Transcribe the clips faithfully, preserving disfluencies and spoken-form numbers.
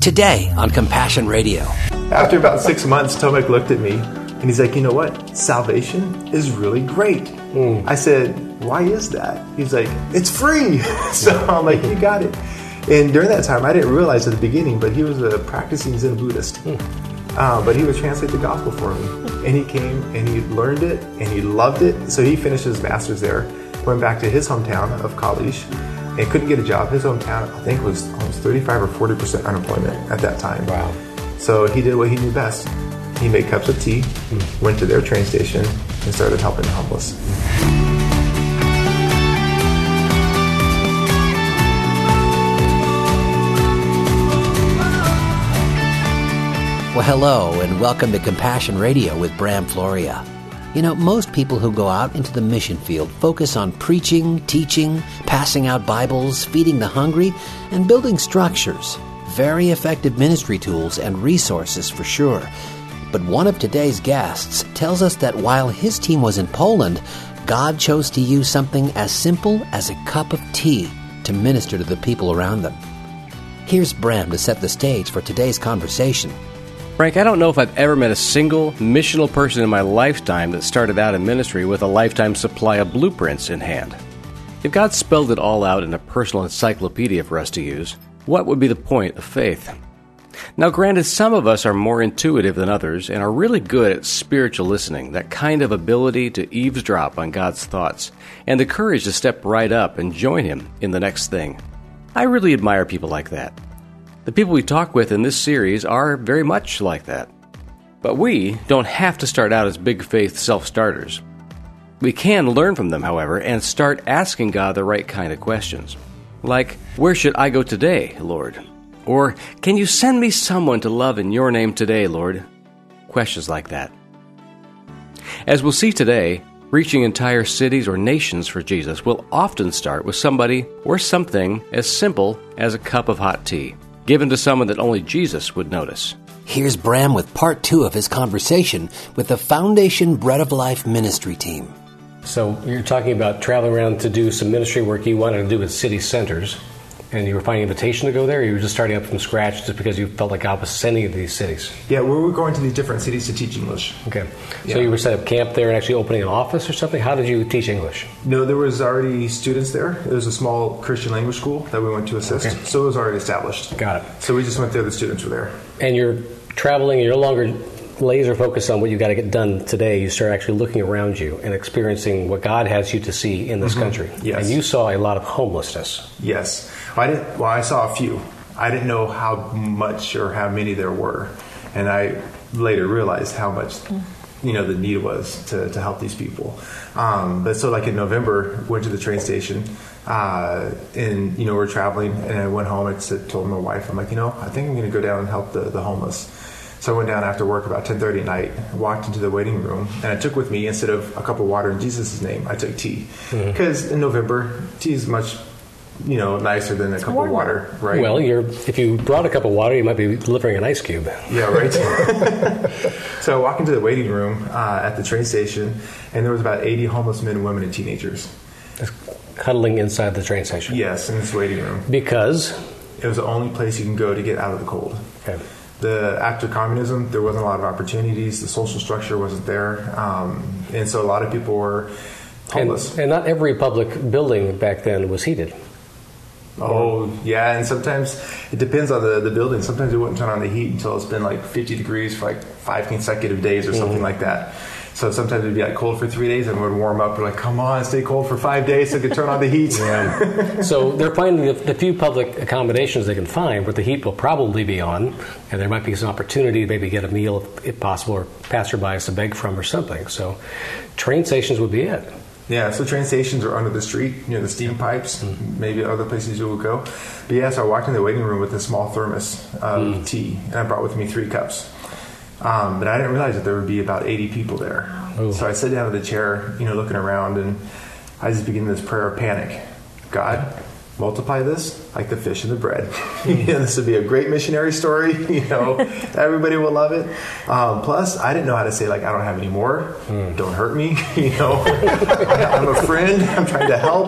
Today on Compassion Radio. After about six months, Tomek looked at me and he's like, you know what? Salvation is really great. Mm. I said, why is that? He's like, it's free. So I'm like, you got it. And during that time, I didn't realize at the beginning, but he was a practicing Zen Buddhist. Mm. Uh, but he would translate the gospel for me. And he came and he learned it and he loved it. So he finished his master's there, went back to his hometown of Kalish, and couldn't get a job. His hometown, I think, was almost thirty-five or forty percent unemployment at that time. Wow. So he did what he knew best. He made cups of tea, mm. went to their train station, and started helping the homeless. Well, hello, and welcome to Compassion Radio with Bram Floria. You know, most people who go out into the mission field focus on preaching, teaching, passing out Bibles, feeding the hungry, and building structures. Very effective ministry tools and resources for sure. But one of today's guests tells us that while his team was in Poland, God chose to use something as simple as a cup of tea to minister to the people around them. Here's Bram to set the stage for today's conversation. Frank, I don't know if I've ever met a single missional person in my lifetime that started out in ministry with a lifetime supply of blueprints in hand. If God spelled it all out in a personal encyclopedia for us to use, what would be the point of faith? Now, granted, some of us are more intuitive than others and are really good at spiritual listening, that kind of ability to eavesdrop on God's thoughts, and the courage to step right up and join Him in the next thing. I really admire people like that. The people we talk with in this series are very much like that. But we don't have to start out as big faith self-starters. We can learn from them, however, and start asking God the right kind of questions. Like, where should I go today, Lord? Or, can you send me someone to love in your name today, Lord? Questions like that. As we'll see today, reaching entire cities or nations for Jesus will often start with somebody or something as simple as a cup of hot tea, given to someone that only Jesus would notice. Here's Bram with part two of his conversation with the Foundation Bread of Life ministry team. So you're talking about traveling around to do some ministry work you wanted to do with city centers, and you were finding invitation to go there, or you were just starting up from scratch just because you felt like God was sending you to these cities? Yeah, we were going to these different cities to teach English. Okay. Yeah. So you were set up camp there and actually opening an office or something? How did you teach English? No, there was already students there. It was a small Christian language school that we went to assist. Okay. So it was already established. Got it. So we just went there, the students were there. And you're traveling, and you're no longer laser focused on what you've got to get done today. You start actually looking around you and experiencing what God has you to see in this mm-hmm. country. Yes. And you saw a lot of homelessness. Yes. I didn't. Well, I saw a few. I didn't know how much or how many there were, and I later realized how much, you know, the need was to, to help these people. Um, but so, like in November, went to the train station, uh, and you know, we're traveling, and I went home. I said, told my wife, I'm like, you know, I think I'm going to go down and help the, the homeless. So I went down after work about ten thirty at night, walked into the waiting room, and I took with me, instead of a cup of water in Jesus' name, I took tea, because mm-hmm. in November, tea is much, you know, nicer than a cup of water, right? Well, you're if you brought a cup of water, you might be delivering an ice cube. Yeah, right. So I walked into the waiting room uh, at the train station, and there was about eighty homeless men, women, and teenagers. Cuddling inside the train station? Yes, in this waiting room. Because? It was the only place you can go to get out of the cold. Okay. The after communism, there wasn't a lot of opportunities. The social structure wasn't there. Um, and so a lot of people were homeless. And, and not every public building back then was heated. Oh, yeah, and sometimes it depends on the, the building. Sometimes it wouldn't turn on the heat until it's been like fifty degrees for like five consecutive days or something mm-hmm. like that. So sometimes it'd be like cold for three days and it would warm up. We're like, come on, stay cold for five days so it can turn on the heat. Yeah. So they're finding the, the few public accommodations they can find where the heat will probably be on, and there might be some opportunity to maybe get a meal if, if possible, or passerbys to beg from or something. So train stations would be it. Yeah, so train stations are under the street, near the steam pipes, mm-hmm. maybe other places you would go. But yeah, so I walked in the waiting room with a small thermos of mm. tea, and I brought with me three cups. Um, but I didn't realize that there would be about eighty people there. Ooh. So I sat down in the chair, you know, looking around, and I just began this prayer of panic. God, multiply this like the fish and the bread. You know, this would be a great missionary story. You know, everybody will love it. Um, plus, I didn't know how to say, like, I don't have any more. Mm. Don't hurt me. You know, I'm a friend. I'm trying to help.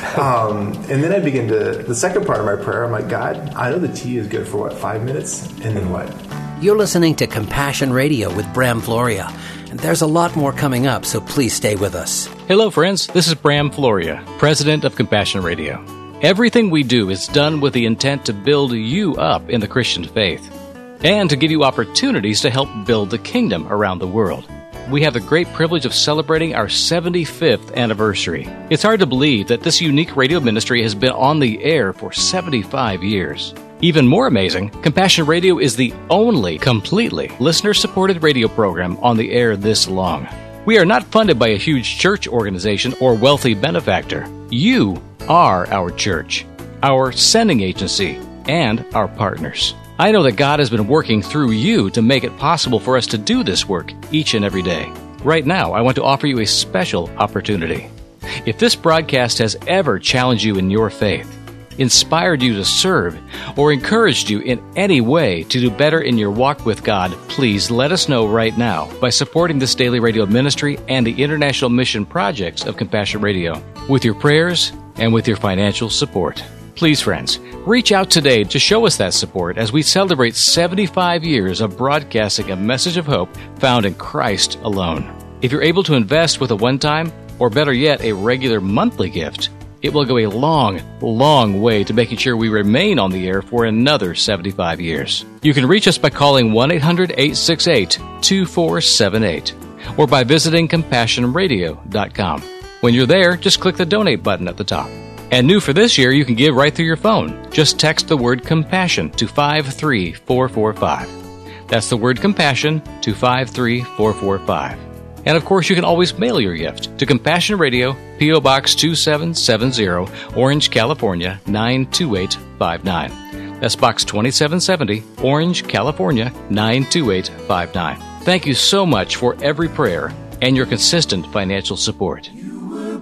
Um, and then I begin to, the second part of my prayer, I'm like, God, I know the tea is good for, what, five minutes? And then what? You're listening to Compassion Radio with Bram Floria. And there's a lot more coming up, so please stay with us. Hello, friends. This is Bram Floria, president of Compassion Radio. Everything we do is done with the intent to build you up in the Christian faith and to give you opportunities to help build the kingdom around the world. We have the great privilege of celebrating our seventy-fifth anniversary. It's hard to believe that this unique radio ministry has been on the air for seventy-five years. Even more amazing, Compassion Radio is the only completely listener-supported radio program on the air this long. We are not funded by a huge church organization or wealthy benefactor. You are our church, our sending agency, and our partners. I know that God has been working through you to make it possible for us to do this work each and every day. Right now, I want to offer you a special opportunity. If this broadcast has ever challenged you in your faith, inspired you to serve, or encouraged you in any way to do better in your walk with God, please let us know right now by supporting this daily radio ministry and the international mission projects of Compassion Radio with your prayers and with your financial support. Please, friends, reach out today to show us that support as we celebrate seventy-five years of broadcasting a message of hope found in Christ alone. If you're able to invest with a one-time, or better yet, a regular monthly gift, it will go a long, long way to making sure we remain on the air for another seventy-five years. You can reach us by calling one eight hundred, eight six eight, two four seven eight or by visiting compassion radio dot com. When you're there, just click the donate button at the top. And new for this year, you can give right through your phone. Just text the word compassion to five three four four five. That's the word compassion to five three four four five. And of course, you can always mail your gift to Compassion Radio, P O Box two seven seven zero, Orange, California, nine two eight five nine. That's Box twenty-seven seventy, Orange, California, nine two eight five nine. Thank you so much for every prayer and your consistent financial support. You were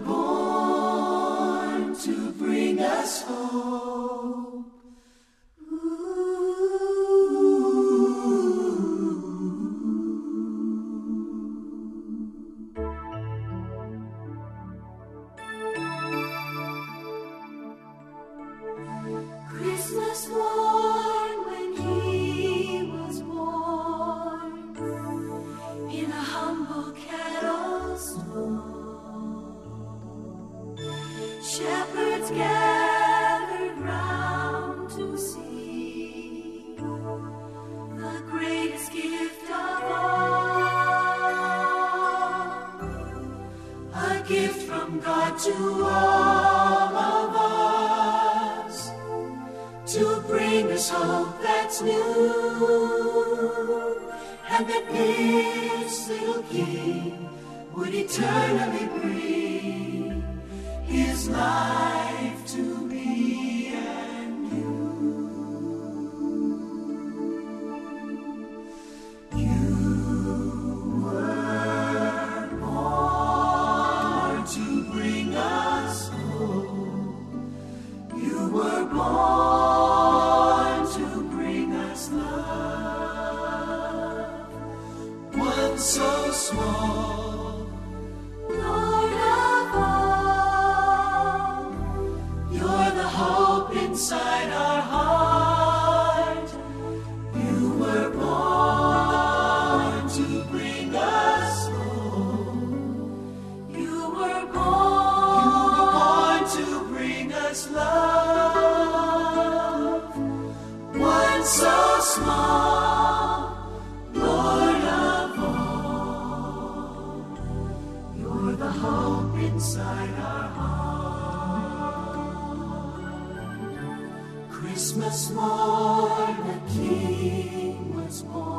born to bring us home. Christmas morn when he was born in a humble cattle stall, shepherds gathered round to see the greatest gift of all, a gift from God to all of us, to bring us hope that's new, and that this little King would eternally bring his life to me and you. You were born to bring us home. You were born to bring us love. One so small, Lord of all, you're the hope inside our heart. You were born to bring us home. You were born, you were born to bring us love. One so small, Lord of all, you're the hope inside our heart. Christmas morn, the King was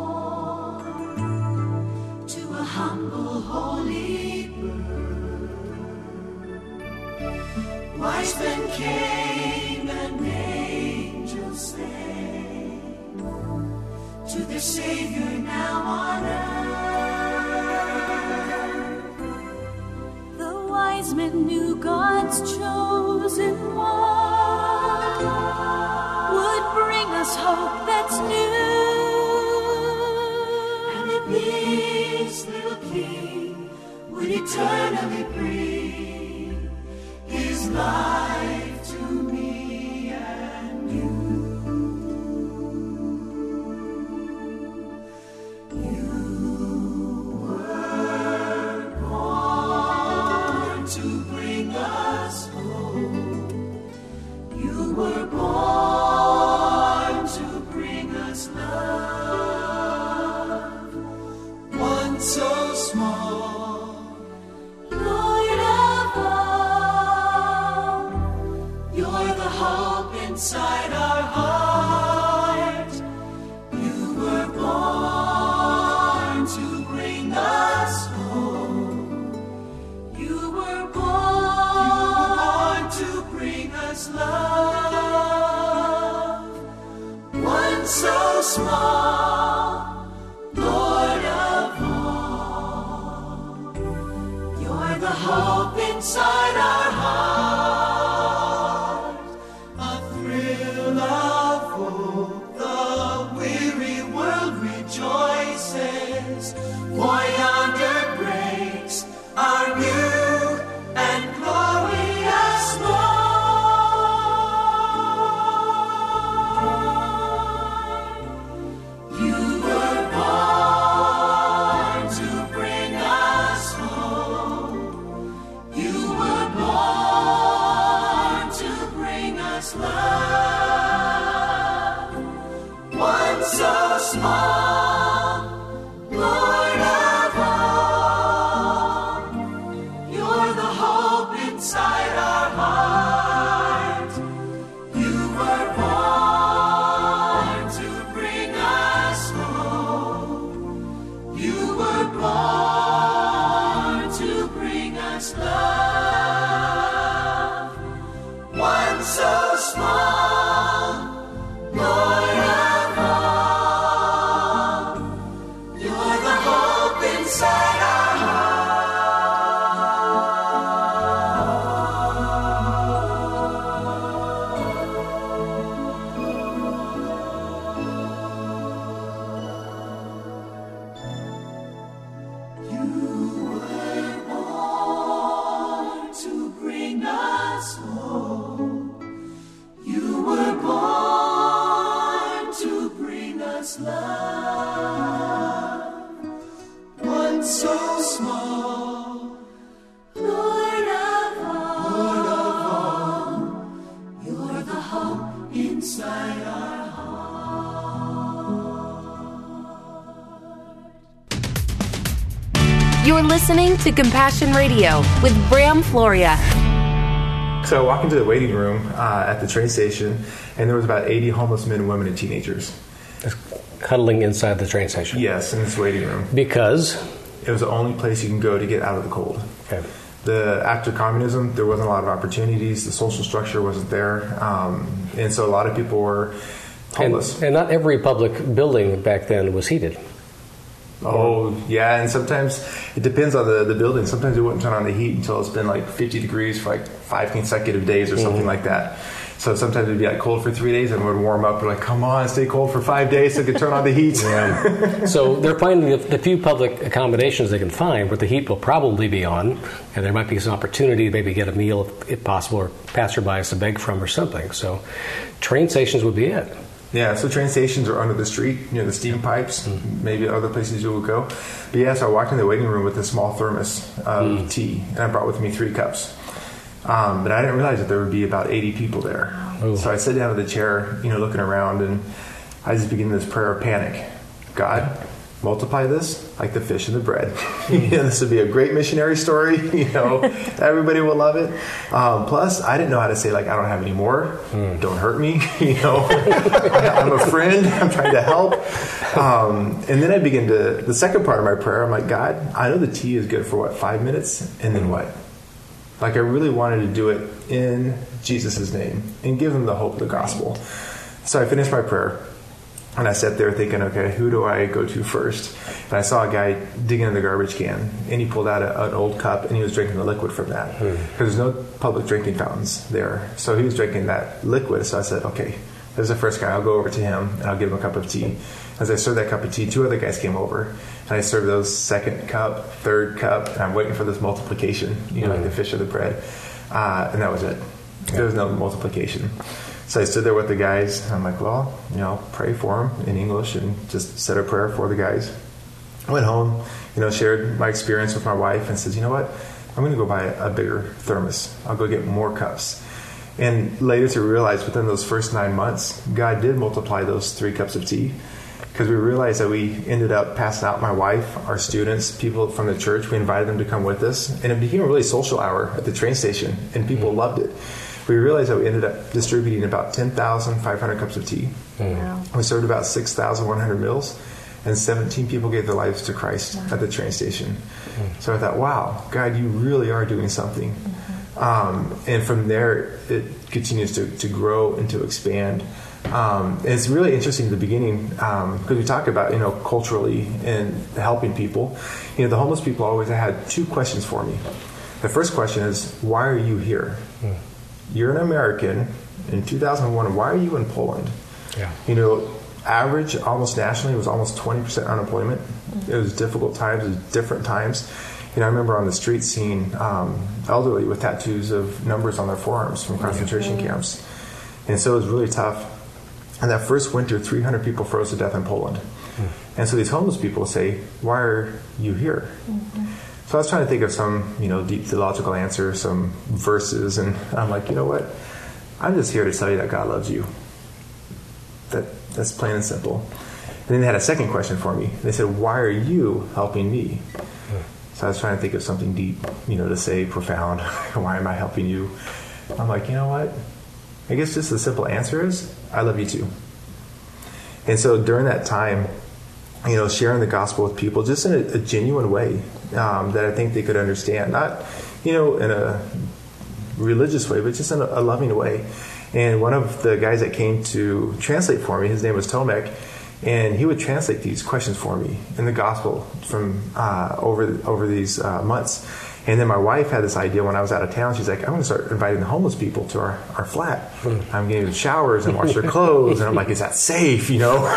born to a humble, holy birth. Wise men came and angels sang to their Savior now on earth. The wise men knew God's chosen one eternally breathe His life to me and you. You were born to bring us home. You were born to bring us love. One so small, Lord of all, you're the hope inside our heart. You were born to bring us home. You were born to bring us love. One so small, Lord of all, you're the hope inside our heart. A thrill of hope, the weary world rejoices, for yonder breaks our new and glorious morn. You were born to bring us home. You were born to bring us love. One so small, Lord of all, you're the hope inside our heart. You were born to bring us home. You were born to bring us love. One so small, Lord of all, you're the hope inside our heart. You were born to bring us home. You were born to bring us love. One so small, Lord of all, you're the hope inside our heart. You're listening to Compassion Radio with Bram Floria. So I walked into the waiting room uh, at the train station, and there was about eighty homeless men, women, and teenagers. Cuddling inside the train station. Yes, in this waiting room. Because? It was the only place you can go to get out of the cold. Okay. The after communism, there wasn't a lot of opportunities. The social structure wasn't there, um, and so a lot of people were homeless. And, and not every public building back then was heated. Oh, yeah, and sometimes it depends on the, the building. Sometimes it wouldn't turn on the heat until it's been like fifty degrees for like five consecutive days or something Mm-hmm. like that. So sometimes it'd be like cold for three days and it would warm up. We're like, come on, stay cold for five days so it can turn on the heat. Yeah. So they're finding the, the few public accommodations they can find where the heat will probably be on, and there might be some opportunity to maybe get a meal if, if possible, or passerby to beg from or something. So train stations would be it. Yeah, so train stations are under the street, near the steam pipes, mm-hmm. maybe other places you would go. But yeah, so I walked in the waiting room with a small thermos of mm. tea, and I brought with me three cups. Um, but I didn't realize that there would be about eighty people there. Ooh. So I sat down in the chair, you know, looking around, and I just began this prayer of panic. God, multiply this like the fish and the bread. you know, this would be a great missionary story. You know, everybody will love it. Um, plus, I didn't know how to say, like, I don't have any more. Mm. Don't hurt me. You know, I'm a friend. I'm trying to help. Um, and then I begin to, the second part of my prayer, I'm like, God, I know the tea is good for, what, five minutes? And then what? Like, I really wanted to do it in Jesus' name and give them the hope of the gospel. So I finished my prayer. And I sat there thinking, okay, who do I go to first? And I saw a guy digging in the garbage can, and he pulled out a, an old cup, and he was drinking the liquid from that. Because hmm. there's no public drinking fountains there. So he was drinking that liquid. So I said, okay, There's the first guy. I'll go over to him and I'll give him a cup of tea. As I served that cup of tea, two other guys came over, and I served those second cup, third cup, and I'm waiting for this multiplication, you know, mm-hmm. like the fish of the bread, uh, and that was it. Yeah. There was no multiplication. So I stood there with the guys, and I'm like, well, you know, pray for them in English and just said a prayer for the guys. I went home, you know, shared my experience with my wife, and said, you know what, I'm going to go buy a bigger thermos. I'll go get more cups. And later to realize within those first nine months, God did multiply those three cups of tea, because we realized that we ended up passing out my wife, our students, people from the church. We invited them to come with us, and it became a really social hour at the train station, and people mm-hmm. loved it. We realized that we ended up distributing about ten thousand five hundred cups of tea. Mm-hmm. We served about six thousand one hundred meals, and seventeen people gave their lives to Christ wow. at the train station. Mm-hmm. So I thought, wow, God, you really are doing something. Mm-hmm. Um, and from there, it continues to, to grow and to expand. Um, and it's really interesting in the beginning, because um, we talk about, you know, culturally and helping people. You know, the homeless people always had two questions for me. The first question is, why are you here? Mm. You're an American in two thousand one. Why are you in Poland? Yeah. You know, average almost nationally was almost twenty percent unemployment. Mm-hmm. It was difficult times. It was different times. You know, I remember on the street seeing um, elderly with tattoos of numbers on their forearms from concentration mm-hmm. camps. And so it was really tough. And that first winter, three hundred people froze to death in Poland. Mm-hmm. And so these homeless people say, why are you here? Mm-hmm. So I was trying to think of some, you know, deep theological answer, some verses. And I'm like, you know what? I'm just here to tell you that God loves you. That That's plain and simple. And then they had a second question for me. They said, why are you helping me? So I was trying to think of something deep, you know, to say, profound. Why am I helping you? I'm like, you know what? I guess just the simple answer is, I love you too. And so during that time, you know, sharing the gospel with people just in a, a genuine way um, that I think they could understand. Not, you know, in a religious way, but just in a, a loving way. And one of the guys that came to translate for me, his name was Tomek, and he would translate these questions for me in the gospel from uh, over over these uh, months. And then my wife had this idea when I was out of town. She's like, I'm going to start inviting the homeless people to our, our flat. Mm. I'm getting showers and wash their clothes. And I'm like, is that safe, you know?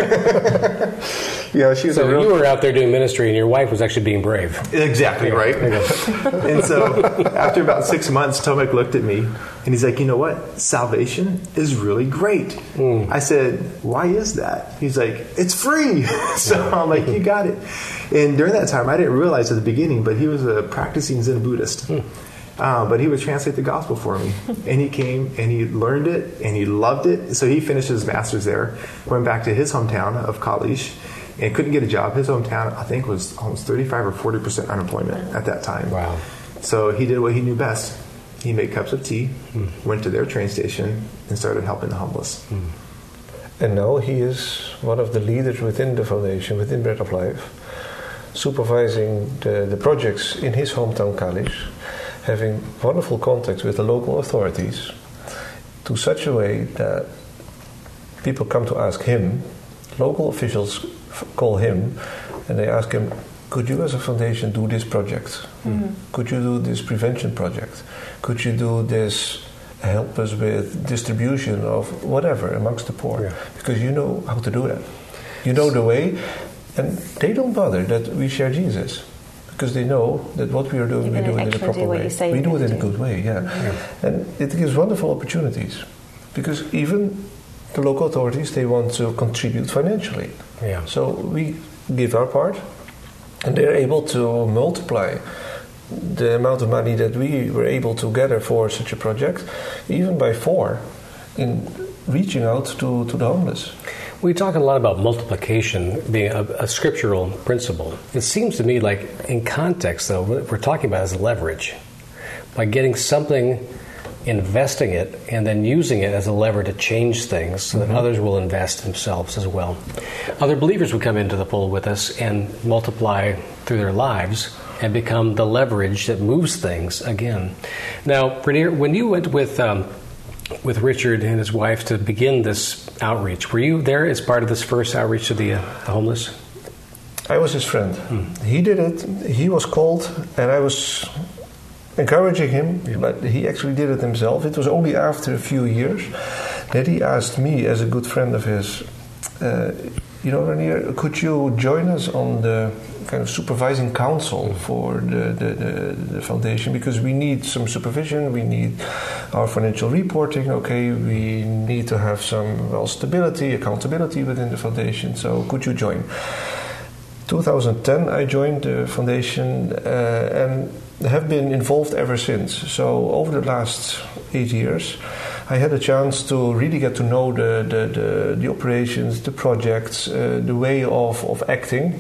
you know, she was so a real... you were out there doing ministry and your wife was actually being brave. Exactly, right? And so after about six months, Tomek looked at me and he's like, you know what? Salvation is really great. Mm. I said, why is that? He's like, it's free. So I'm like, you got it. And during that time, I didn't realize at the beginning, but he was a practicing Zen Buddhist. Mm. Uh, but he would translate the gospel for me. And he came and he learned it and he loved it. So he finished his master's there, went back to his hometown of Kalisz, and couldn't get a job. His hometown, I think, was almost thirty-five or forty percent unemployment at that time. Wow. So he did what he knew best. He made cups of tea, mm. went to their train station, and started helping the homeless. Mm. And now he is one of the leaders within the foundation, within Bread of Life, supervising the, the projects in his hometown Kalisz, having wonderful contacts with the local authorities to such a way that people come to ask him, local officials f- call him, and they ask him, could you as a foundation do this project? Mm-hmm. Could you do this prevention project? Could you do this, help us with distribution of whatever amongst the poor? Yeah. Because you know how to do that. You know the way. And they don't bother that we share Jesus, because they know that what we are doing, we do it in a proper way. We do it in a good way, yeah. yeah. And it gives wonderful opportunities, because even the local authorities, they want to contribute financially. Yeah. So we give our part, and they're able to multiply the amount of money that we were able to gather for such a project, even by four, in reaching out to, to the homeless. We talk a lot about multiplication being a, a scriptural principle. It seems to me like, in context, though, what we're talking about is leverage. By getting something, investing it, and then using it as a lever to change things so that mm-hmm. others will invest themselves as well. Other believers would come into the fold with us and multiply through their lives and become the leverage that moves things again. Now, Rainier, when you went with... Um, with Richard and his wife to begin this outreach, were you there as part of this first outreach to the, uh, the homeless? I was his friend. Mm. He did it. He was called, and I was encouraging him, yeah. but he actually did it himself. It was only after a few years that he asked me, as a good friend of his, uh, you know, Ranier, could you join us on the kind of supervising council for the, the, the, the foundation, because we need some supervision, we need our financial reporting, okay, we need to have some, well, stability, accountability within the foundation, so could you join? twenty ten I joined the foundation uh, and have been involved ever since. So over the last eight years I had a chance to really get to know the, the, the, the operations, the projects, uh, the way of, of acting.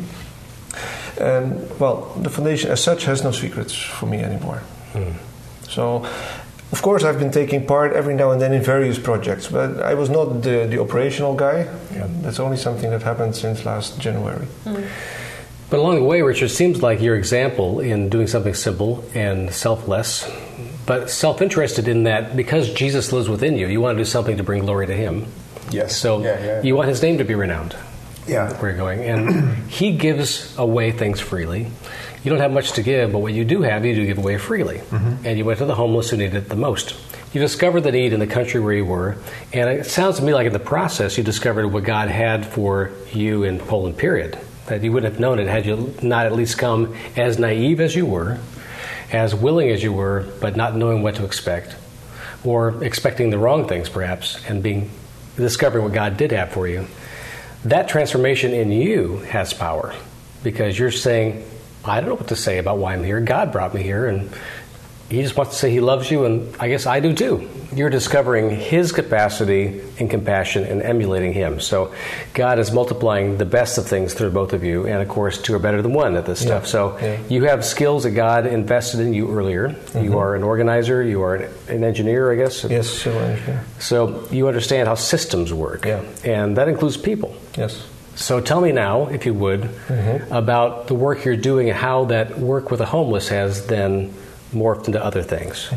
And, well, the foundation as such has no secrets for me anymore. Hmm. So, of course, I've been taking part every now and then in various projects, but I was not the, the operational guy. Yeah. That's only something that happened since last January. Hmm. But along the way, Richard, seems like your example in doing something simple and selfless, but self-interested in that because Jesus lives within you, you want to do something to bring glory to Him. Yes. So yeah, yeah. you want His name to be renowned. Yeah. Where you're going. And He gives away things freely. You don't have much to give, but what you do have, you do give away freely. Mm-hmm. And you went to the homeless who needed it the most. You discovered the need in the country where you were, and it sounds to me like in the process you discovered what God had for you in Poland, period. That you wouldn't have known it had you not at least come as naive as you were, as willing as you were, but not knowing what to expect, or expecting the wrong things perhaps, and being discovering what God did have for you. That transformation in you has power, because you're saying, I don't know what to say about why I'm here. God brought me here, and He just wants to say He loves you, and I guess I do too. You're discovering His capacity and compassion and emulating Him. So God is multiplying the best of things through both of you, and of course, two are better than one at this yeah. stuff. So yeah. you have skills that God invested in you earlier. Mm-hmm. You are an organizer. You are an, an engineer, I guess. Yes, civil engineer. So you understand how systems work, yeah. and that includes people. Yes. So tell me now, if you would, mm-hmm. about the work you're doing and how that work with the homeless has then morphed into other things.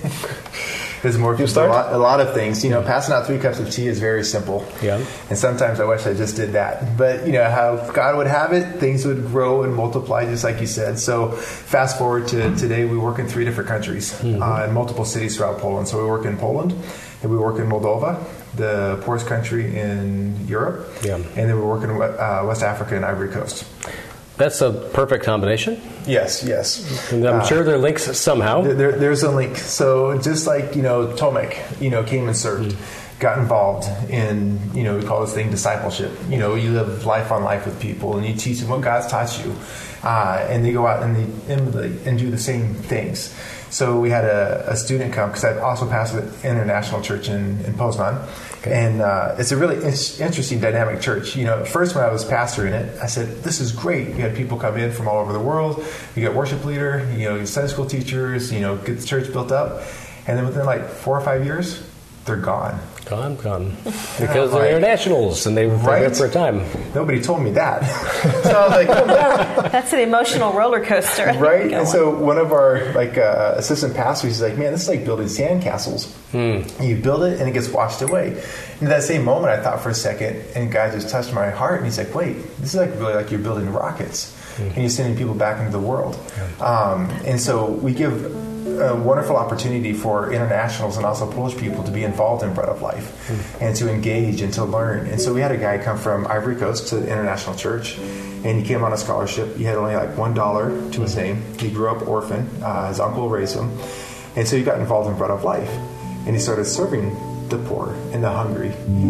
It's morphed into a lot, a lot of things. You know, passing out three cups of tea is very simple. Yeah. And sometimes I wish I just did that. But, you know, how God would have it, things would grow and multiply, just like you said. So fast forward to today, we work in three different countries, mm-hmm. uh, in multiple cities throughout Poland. So we work in Poland, and we work in Moldova, the poorest country in Europe. Yeah. And then we work in uh, West Africa and Ivory Coast. That's a perfect combination. Yes, yes. And I'm uh, sure there are links somehow. There, there's a link. So just like, you know, Tomek, you know, came and served, mm. got involved in, you know, we call this thing discipleship. You know, you live life on life with people, and you teach them what God's taught you. Uh, and they go out and they emulate and do the same things. So we had a, a student come, because I also pastored an international church in, in Poznan. Okay. And uh, it's a really in- interesting dynamic church. You know, at first when I was pastoring it, I said, this is great. We had people come in from all over the world. You got worship leader, you know, Sunday school teachers, you know, get the church built up. And then within like four or five years, they're gone. Gone, gone. Because they're like, internationals, and they were right? there for a time. Nobody told me that. So I was like, come back. That's an emotional roller coaster. Right? And so one of our like uh, assistant pastors is like, man, this is like building sandcastles. Hmm. You build it, and it gets washed away. In that same moment, I thought for a second, and God just touched my heart, and He's like, wait, this is like really like you're building rockets. Hmm. And you're sending people back into the world. Yeah. Um, and so we give a wonderful opportunity for internationals and also Polish people to be involved in Bread of Life mm. and to engage and to learn. And so we had a guy come from Ivory Coast to the International Church, and he came on a scholarship. He had only like one dollar to his name. He grew up orphan. Uh, his uncle raised him. And so he got involved in Bread of Life, and he started serving the poor and the hungry.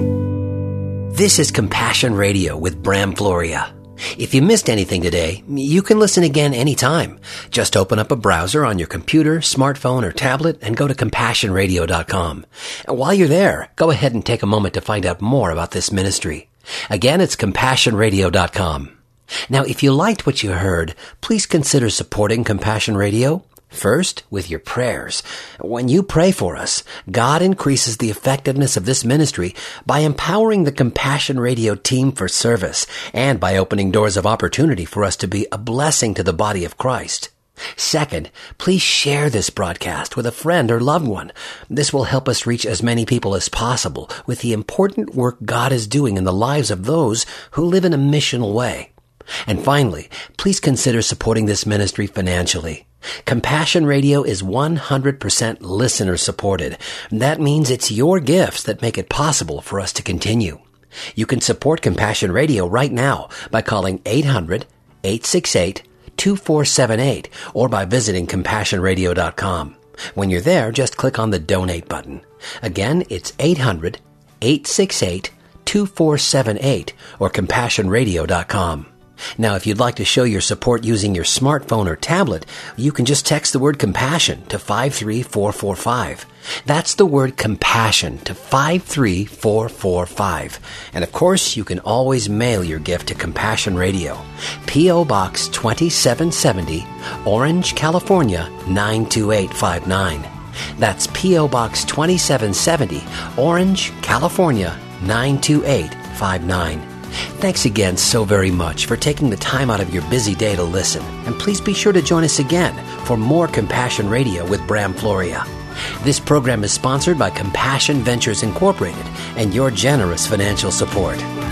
This is Compassion Radio with Bram Floria. If you missed anything today, you can listen again anytime. Just open up a browser on your computer, smartphone, or tablet and go to compassion radio dot com. And while you're there, go ahead and take a moment to find out more about this ministry. Again, it's compassion radio dot com. Now, if you liked what you heard, please consider supporting Compassion Radio. First, with your prayers. When you pray for us, God increases the effectiveness of this ministry by empowering the Compassion Radio team for service and by opening doors of opportunity for us to be a blessing to the body of Christ. Second, please share this broadcast with a friend or loved one. This will help us reach as many people as possible with the important work God is doing in the lives of those who live in a missional way. And finally, please consider supporting this ministry financially. Compassion Radio is one hundred percent listener supported. That means it's your gifts that make it possible for us to continue. You can support Compassion Radio right now by calling eight hundred, eight six eight, two four seven eight or by visiting compassion radio dot com. When you're there, just click on the donate button. Again, it's eight hundred, eight six eight, two four seven eight or compassion radio dot com. Now, if you'd like to show your support using your smartphone or tablet, you can just text the word compassion to five three four four five. That's the word compassion to five three four four five. And of course, you can always mail your gift to Compassion Radio. P O. Box twenty-seven seventy, Orange, California, nine two eight five nine. That's P O. Box twenty-seven seventy, Orange, California, nine two eight five nine. Thanks again so very much for taking the time out of your busy day to listen. And please be sure to join us again for more Compassion Radio with Bram Floria. This program is sponsored by Compassion Ventures Incorporated and your generous financial support.